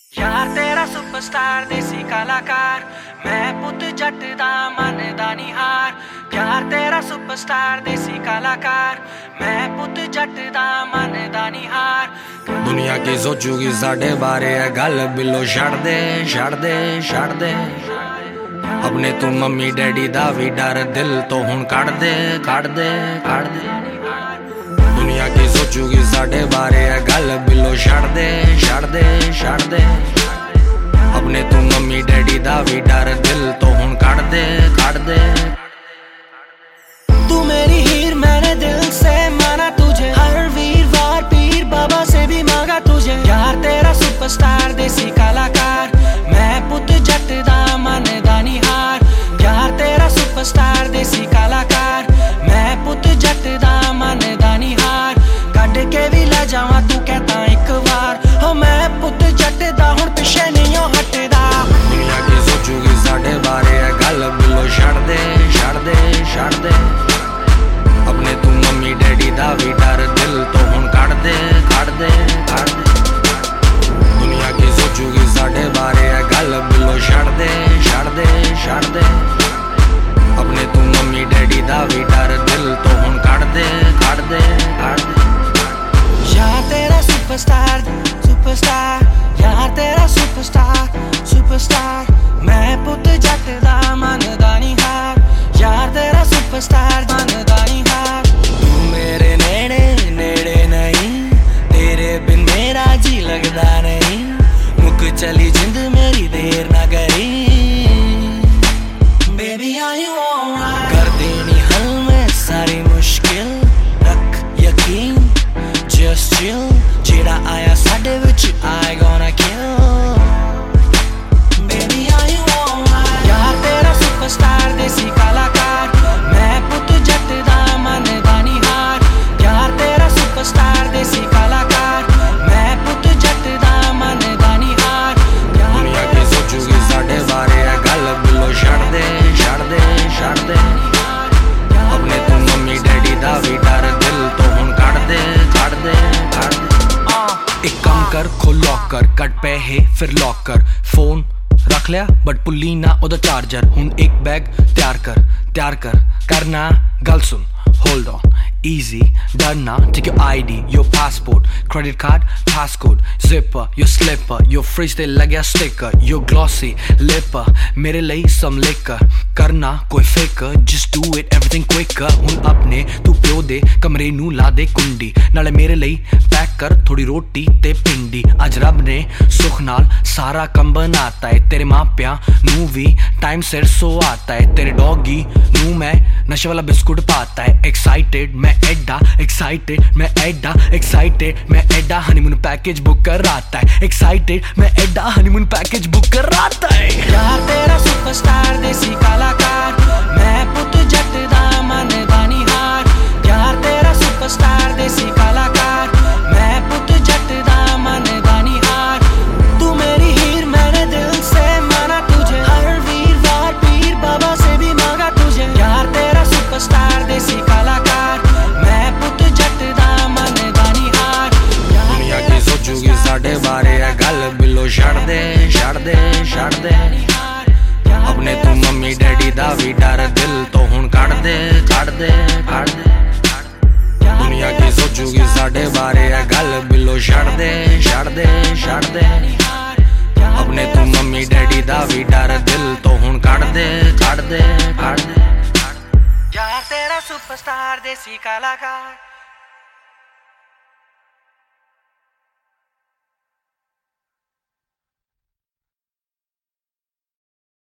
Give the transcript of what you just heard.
यार तेरा सुपरस्टार देसी कलाकार, मैं पुत जट दा मनदा नी हार। यार तेरा सुपरस्टार देसी कलाकार, मैं पुत जट दा मनदा नी हार। दुनिया की सोचूगी साढ़े बारे है गल बिलो छड़ दे छड़ दे छड़ दे। अपने तू मम्मी डैडी दा भी डर दिल तो हुण कढ़ दे कढ़ दे कढ़ दे। दुनिया की सोचूगी साढ़े बारे है गल बिलो छड़ दे छड़ दे छड़ दे। अपने तू मम्मी डैडी दा भी डर दिल तो हुण कढ़ दे कढ़ दे। तू मेरी हीर मैंने दिल से माना तुझे, हर वीरवार पीर बाबा से भी मांगा तुझे। यार तेरा सुपरस्टार देसी कलाकार, मैं पुत जट दा मनदा नी हार। यार तेरा सुपरस्टार देसी कलाकार, मैं पुत जट दा मनदा नी हार। कड के भी लै जावां तू कहता एक बार, हो मैं पुत जट दा हुण पिछे नहीं हटदा। दुनिया की सोचूगी साढ़े बारे है गल बिलो छड़ दे छड़ दे छड़ दे। अपने तू मम्मी डैडी दा भी डर दिल तो हुण कढ़ दे कढ़ दे कढ़ दे। दुनिया की सोचूगी साढ़े बारे है गल बिलो छड़ दे छड़ दे छड़ दे। अपने तू मम्मी डैडी दा भी डर दिल तो हुण कढ़ दे कढ़ दे कढ़ दे। यार तेरा सुपरस्टार सुपरस्टार, यार तेरा सुपरस्टार सुपरस्टार, मैं पुत जट दा मनदा नी हार। यार तेरा सुपरस्टार मनदा नी हार। तू मेरे नेड़े नेड़े नहीं, तेरे बिन मेरा जी लगदा नहीं। मुक चली जिंद मेरी देर ना करी, Baby are you alright? कर देनी हल में सारी मुश्किल, रख यकीन just chill। जेड़ा आया साडे विच I gonna kill। Baby are you alright? यार तेरा सुपरस्टार देसी कलाकार, मैं पुत जट दा मनदा नी हार। यार तेरा सुपरस्टार देसी कलाकार, मैं पुत जट दा मनदा नी हार। दुनिया की सोचूगी साढ़े बारे है गल बिलो छड़ दे छड़ दे छड़ दे। अपने तू मम्मी डैडी दा भी डर दिल तो हुण कढ़ दे कढ़ दे कढ़ दे। एक काम कर खोल लॉकर, कट पैहे फिर लॉकर। फोन रख लिया बट पुल्ली ना ओदा चार्जर। हुण एक बैग तैयार कर करना गल सुन। होल्ड ऑन easy डरना, take your ID, your passport, credit card, passcode, zipper, your slipper, your fridge ते लग्या sticker, your glossy lipper, मेरे ਲਈ some liquor। करना कोई फिकर, just do it everything quicker। हुण अपने तू प्यो दे कमरे नू ला दे कुंडी, नाले मेरे ਲਈ पैक कर थोड़ी रोटी ते पिंडी। अज रब ने सुख नाल सारा कम बनाता है, तेरे मापियां नू भी टाइम सिर सो आता है। तेरे डॉगी नू मैं नशे वाला बिस्कुट पाता है। एक्साइटेड मैं एडा एक्साइटेड मैं एडा एक्साइटेड मैं एडा हनीमून पैकेज बुक कर राता है। एक्साइटेड मैं एडा हनीमून पैकेज बुक कर राता है। यार तेरा सुपरस्टार देसी कलाकार, मैं पुत जट दा मनदा नी हार। यार तेरा सुपरस्टार देसी कलाकार, मैं पुत जट दा मनदा नी हार। तू मेरी हीर मैंने दिल से माना तुझे, हर वीरवार पीर बाबा से भी मांगा तुझे। यार तेरा सुपरस्टार देसी कलाकार, मैं पुत जट दा मनदा नी हार। दुनिया की सोचूगी साढ़े बारे है गल बिलो छड़ दे छड़ दे छड़ दे। अपने तू मम्मी डैडी दा भी डर दिल तो हुण कढ़ दे कढ़ दे कढ़ दे। दुनिया की सोचूगी साढ़े बारे है गल बिलो छड़ दे छड़ दे छड़ दे। अपने तू मम्मी डैडी दा भी डर दिल तो हुण कढ़ दे कढ़ दे कढ़ दे। यार तेरा सुपरस्टार देसी कलाकार।